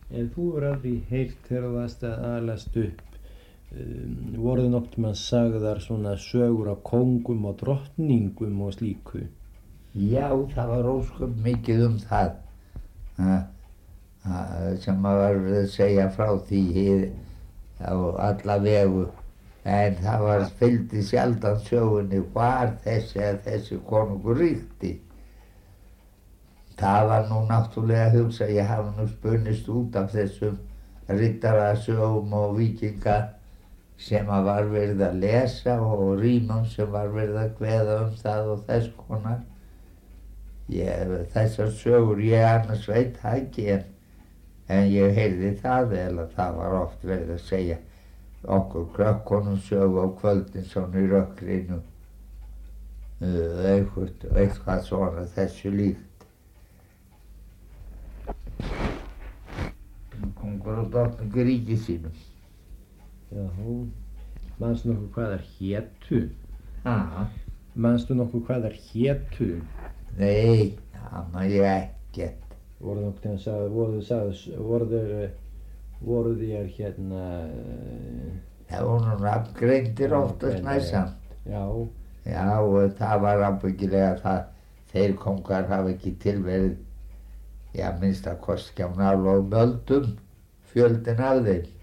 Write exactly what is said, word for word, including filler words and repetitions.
En þú hefur aldrei heyrt þegar þú varst að alast upp, um, voru nokkuð mann sagðar svona sögur af kóngum og drottningum og slíku? Já, það var ósköp mikið um það, ha, ha, sem maður var verið að segja frá því á alla vegu. En það var fylgdi sjaldan sögunni hvar þessi eða þessi konungur ríkti. Það var nú náttúrulega að hugsa, ég hafi nú spunnist út af þessum riddarasögum og víkinga sem að var verið að lesa og rímum sem var verið að kveða um það og þess konar. Ég, þessar sögur ég annars veit það ekki, en, en ég heyrði það vel að það var oft verið að segja okkur krökkunum sögu á kvöldin svona í rökkrinu, uh, eitthvað, eitthvað svona þessu líkt. Kongur og drottningur ríki sínum. Já, manstu nokkuð hvað þær hétu? Ha? Manstu nokkuð hvað þær hétu? Nei, það man ég ekkert. Voru nokkuð þegar sagði, voru þið voru þeir, voru þér hérna... Það voru nú nafngreindir oftast næsamt. Já. Já, og það var ábyggilega það, þeir kongar hafa ekki tilverið, já, minnst að kosti á nála og möldum, fjöldin af þeim.